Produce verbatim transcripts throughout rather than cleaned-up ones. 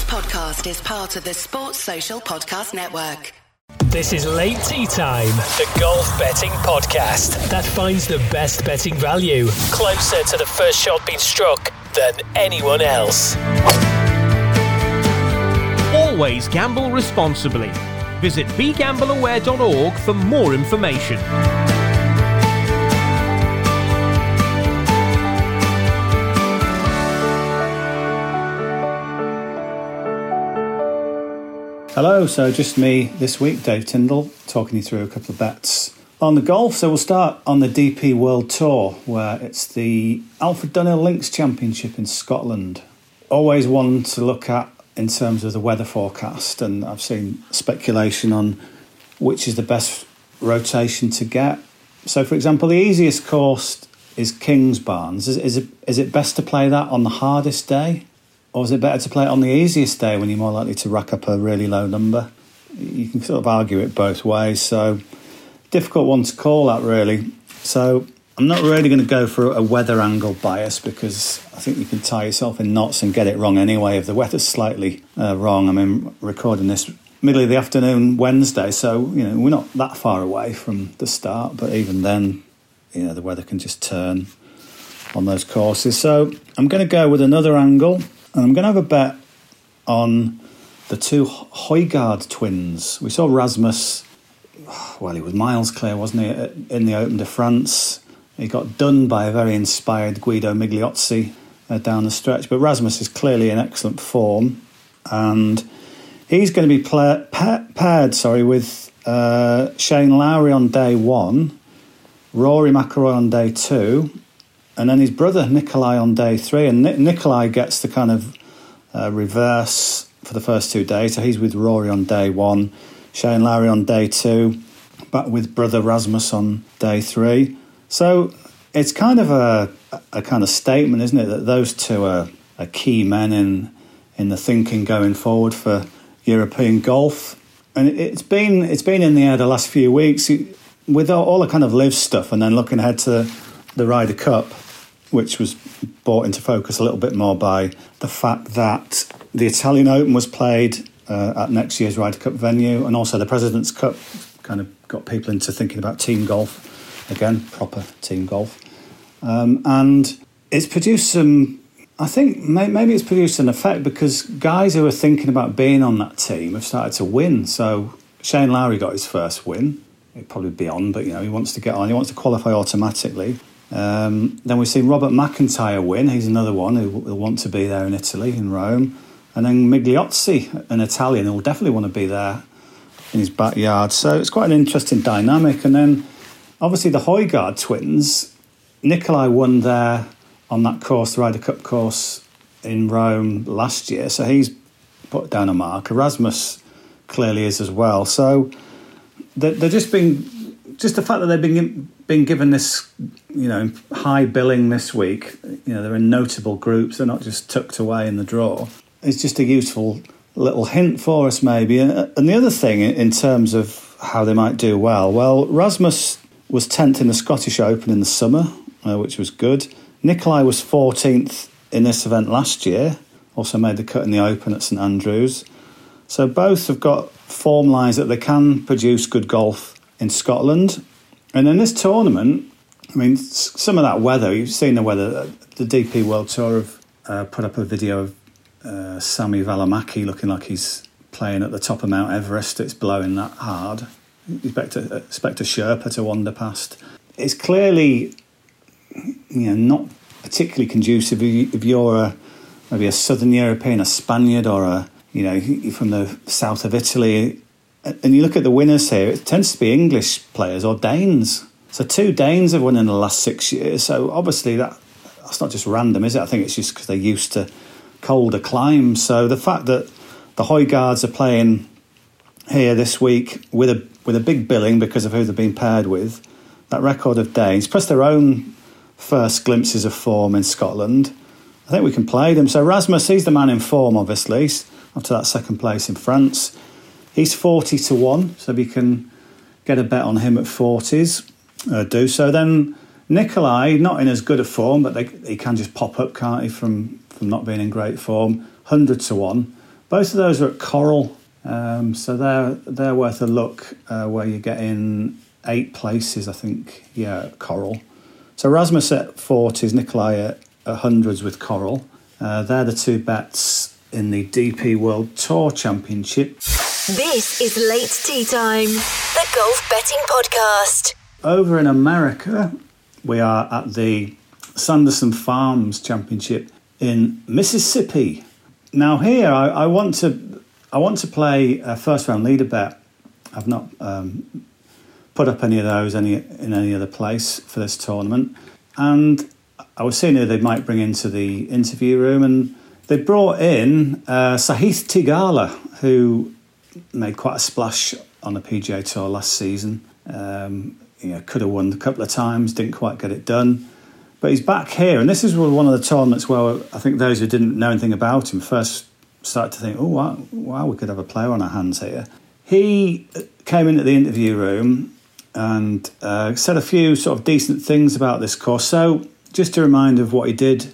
podcast is part of the Sports Social Podcast Network. This is Late Tea Time, the golf betting podcast that finds the best betting value closer to the first shot being struck than anyone else. Always gamble responsibly. Visit be gamble aware dot org for more information. Hello, so just me this week, Dave Tyndall, talking you through a couple of bets on the golf. So we'll start on the D P World Tour, where it's the Alfred Dunhill Links Championship in Scotland. Always one to look at in terms of the weather forecast, and I've seen speculation on which is the best rotation to get. So, for example, the easiest course is Kingsbarns. Is, is, it, is it best to play that on the hardest day? Or is it better to play it on the easiest day when you're more likely to rack up a really low number? You can sort of argue it both ways. So, difficult one to call that, really. So, I'm not really going to go for a weather angle bias because I think you can tie yourself in knots and get it wrong anyway if the weather's slightly uh, wrong. I mean, recording this middle of the afternoon Wednesday, so, you know, we're not that far away from the start. But even then, you know, the weather can just turn on those courses. So, I'm going to go with another angle. And I'm going to have a bet on the two Højgaard twins. We saw Rasmus, well, he was miles clear, wasn't he, in the Open de France. He got done by a very inspired Guido Migliozzi uh, down the stretch. But Rasmus is clearly in excellent form. And he's going to be pla- pa- paired sorry, with uh, Shane Lowry on day one, Rory McIlroy on day two, and then his brother Nicolai on day three. And Ni- Nicolai gets the kind of uh, reverse for the first two days. So he's with Rory on day one, Shane Lowry on day two, back with brother Rasmus on day three. So it's kind of a, a kind of statement, isn't it, that those two are, are key men in in the thinking going forward for European golf. And it's been it's been in the air the last few weeks with all, all the kind of live stuff, and then looking ahead to the Ryder Cup, which was brought into focus a little bit more by the fact that the Italian Open was played uh, at next year's Ryder Cup venue, and also the President's Cup kind of got people into thinking about team golf, again, proper team golf. Um, and it's produced some, I think may, maybe it's produced an effect because guys who are thinking about being on that team have started to win. So Shane Lowry got his first win. He'd probably be on, but, you know, he wants to get on. He wants to qualify automatically. Um, then we've seen Robert McIntyre win. He's another one who will want to be there in Italy, in Rome. And then Migliozzi, an Italian, who will definitely want to be there in his backyard. So it's quite an interesting dynamic. And then, obviously, the Højgaard twins. Nicolai won there on that course, the Ryder Cup course in Rome last year. So he's put down a mark. Erasmus clearly is as well. So they're, they're just being... Just the fact that they've been been given this, you know, high billing this week, you know, they're in notable groups. They're not just tucked away in the draw. It's just a useful little hint for us, maybe. And the other thing, in terms of how they might do well, well, Rasmus was tenth in the Scottish Open in the summer, uh, which was good. Nicolai was fourteenth in this event last year, also made the cut in the Open at St Andrews. So both have got form lines that they can produce good golf in Scotland. And in this tournament, I mean, some of that weather, you've seen the weather. The D P World Tour have uh, put up a video of uh, Sami Välimäki looking like he's playing at the top of Mount Everest. It's blowing that hard. You expect a, expect a Sherpa to wander past. It's clearly, you know, not particularly conducive if you're a, maybe a Southern European, a Spaniard, or a, you know, you're from the south of Italy. And you look at the winners here, it tends to be English players or Danes. So two Danes have won in the last six years. So obviously that that's not just random, is it? I think it's just because they're used to colder climes. So the fact that the Højgaards are playing here this week with a with a big billing because of who they've been paired with, that record of Danes, plus their own first glimpses of form in Scotland, I think we can play them. So Rasmus, he's the man in form, obviously, after that second place in France. He's forty to one, so we can get a bet on him at forties. Uh, do so. Then Nicolai, not in as good a form, but they, he can just pop up, can't he, from, from not being in great form. one hundred to one. Both of those are at Coral, um, so they're they're worth a look. Uh, where you get in eight places, I think. Yeah, at Coral. So Rasmus at forties, Nikolai at, at hundreds with Coral. Uh, they're the two bets in the D P World Tour Championship. This is Late Tea Time, the golf betting podcast. Over in America, we are at the Sanderson Farms Championship in Mississippi. Now here, I, I want to I want to play a first round leader bet. I've not um, put up any of those any in any other place for this tournament, and I was seeing who they might bring into the interview room, and they brought in uh, Sahith Theegala, who made quite a splash on the P G A Tour last season. Um, you know, could have won a couple of times, didn't quite get it done. But he's back here, and this is one of the tournaments where I think those who didn't know anything about him first started to think, oh, wow, wow, we could have a player on our hands here. He came into the interview room and uh, said a few sort of decent things about this course. So just a reminder of what he did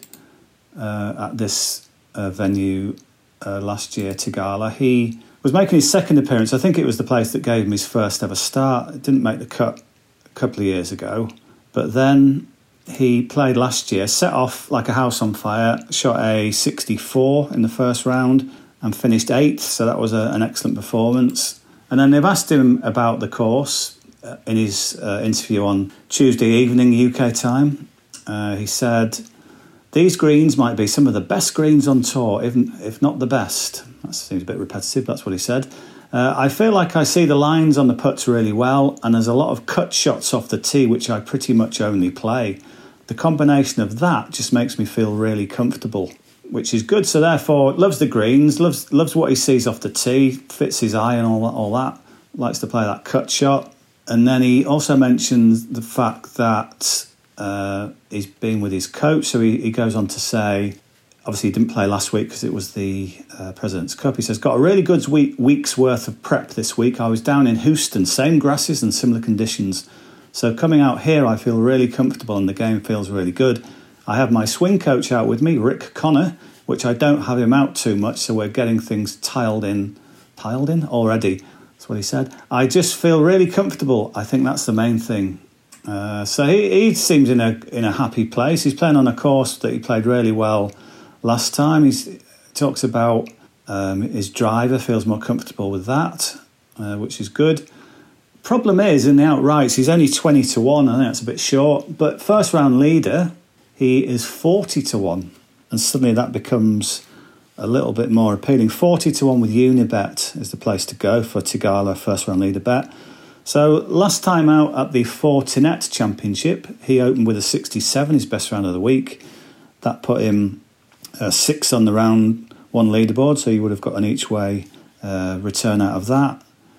uh, at this uh, venue uh, last year, Theegala. He was making his second appearance. I think it was the place that gave him his first ever start. It didn't make the cut a couple of years ago. But then he played last year, set off like a house on fire, shot a sixty-four in the first round and finished eighth. So that was a, an excellent performance. And then they've asked him about the course uh, in his uh, interview on Tuesday evening U K time. Uh, he said, these greens might be some of the best greens on tour, even if not the best. That seems a bit repetitive, that's what he said. Uh, I feel like I see the lines on the putts really well, and there's a lot of cut shots off the tee, which I pretty much only play. The combination of that just makes me feel really comfortable, which is good. So therefore, loves the greens, loves loves what he sees off the tee, fits his eye and all that, all that. Likes to play that cut shot. And then he also mentions the fact that uh, he's been with his coach. So he, he goes on to say, obviously he didn't play last week because it was the uh, President's Cup. He says, got a really good week, week's worth of prep this week. I was down in Houston, same grasses and similar conditions. So coming out here, I feel really comfortable and the game feels really good. I have my swing coach out with me, Rick Connor, which I don't have him out too much, so we're getting things tiled in, tiled in already. That's what he said. I just feel really comfortable. I think that's the main thing. Uh, so he, he seems in a in a happy place. He's playing on a course that he played really well last time. He's, he talks about um, his driver, feels more comfortable with that, uh, which is good. Problem is, in the outrights, he's only twenty to one. I think that's a bit short. But first round leader, he is forty to one. And suddenly that becomes a little bit more appealing. forty to one with Unibet is the place to go for Theegala first round leader bet. So last time out at the Fortinet Championship, he opened with a sixty-seven, his best round of the week. That put him uh, six on the round one leaderboard, so you would have got an each way uh, return out of that.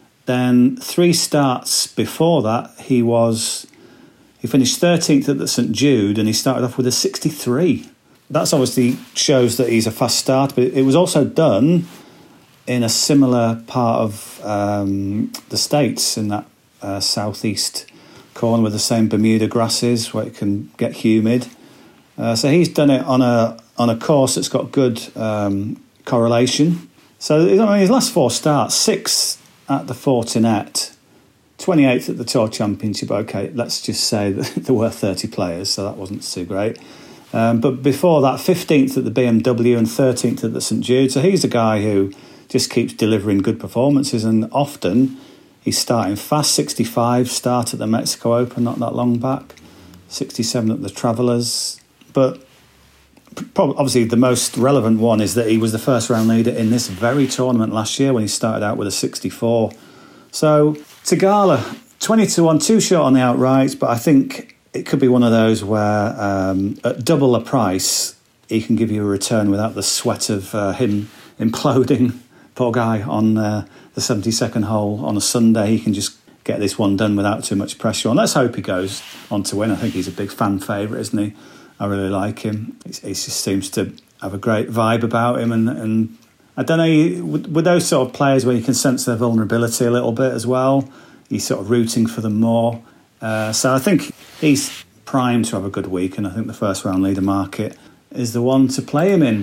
Then three starts before that, he was he finished thirteenth at the St Jude, and he started off with a sixty-three. That's obviously shows that he's a fast start, but it was also done in a similar part of um, the States, in that uh, southeast corner with the same Bermuda grasses where it can get humid. Uh, so he's done it on a on a course that's got good um, correlation. So I mean, his last four starts, six at the Fortinet, twenty-eighth at the Tour Championship. Okay, let's just say that there were thirty players, so that wasn't too great. Um, but before that, fifteenth at the B M W and thirteenth at the St Jude. So he's a guy who just keeps delivering good performances, and often he's starting fast. sixty-five start at the Mexico Open not that long back, sixty-seven at the Travellers. But probably, obviously the most relevant one is that he was the first round leader in this very tournament last year when he started out with a sixty-four. So Theegala, twenty to one, too short on the outrights, but I think it could be one of those where um, at double the price he can give you a return without the sweat of uh, him imploding. Poor guy on uh, the seventy-second hole on a Sunday. He can just get this one done without too much pressure on. Let's hope he goes on to win. I think he's a big fan favourite, isn't he? I really like him. He just seems to have a great vibe about him. And, and I don't know, with, with those sort of players where you can sense their vulnerability a little bit as well, he's sort of rooting for them more. Uh, so I think he's primed to have a good week, and I think the first round leader market is the one to play him in.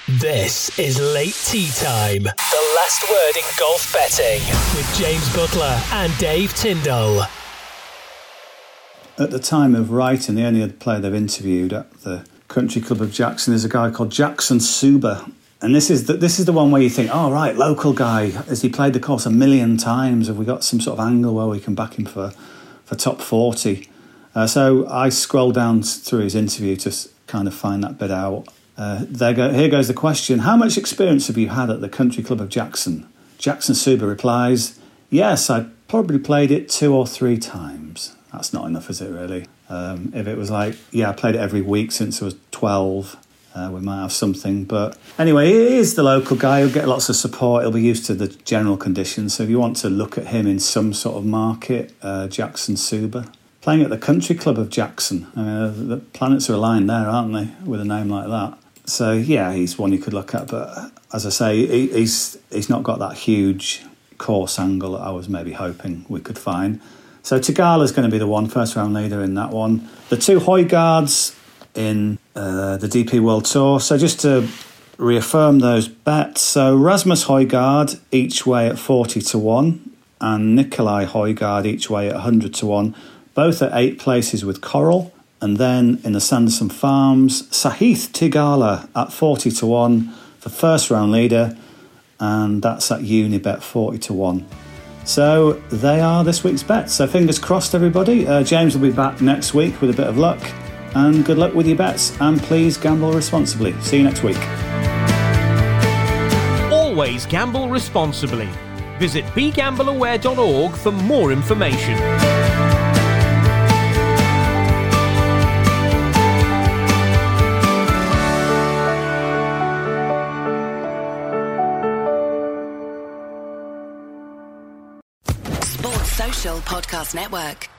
This is Late Tea Time, the last word in golf betting, with James Butler and Dave Tyndall. At the time of writing, the only other player they've interviewed at the Country Club of Jackson is a guy called Jackson Suber. And this is the, this is the one where you think, oh, right, local guy. Has he played the course a million times? Have we got some sort of angle where we can back him for, for top forty? Uh, so I scrolled down through his interview to kind of find that bit out. Uh, there go, here goes the question. How much experience have you had at the Country Club of Jackson? Jackson Suber replies, yes, I probably played it two or three times. That's not enough, is it, really? Um, if it was like, yeah, I played it every week since I was twelve, uh, we might have something. But anyway, he is the local guy. He'll get lots of support. He'll be used to the general conditions. So if you want to look at him in some sort of market, uh, Jackson Suber. Playing at the Country Club of Jackson. I mean, the planets are aligned there, aren't they, with a name like that? So, yeah, he's one you could look at. But as I say, he, he's he's not got that huge course angle that I was maybe hoping we could find. So Tagala's going to be the one, first round leader in that one. The two Højgaards in uh, the D P World Tour. So just to reaffirm those bets. So Rasmus Højgaard each way at forty to one and Nicolai Højgaard each way at one hundred to one. Both at eight places with Coral. And then in the Sanderson Farms, Sahith Theegala at forty to one for first round leader. And that's at Unibet forty to one. So they are this week's bets. So fingers crossed, everybody. Uh, James will be back next week with a bit of luck. And good luck with your bets. And please gamble responsibly. See you next week. Always gamble responsibly. Visit be gamble aware dot org for more information. Podcast Network.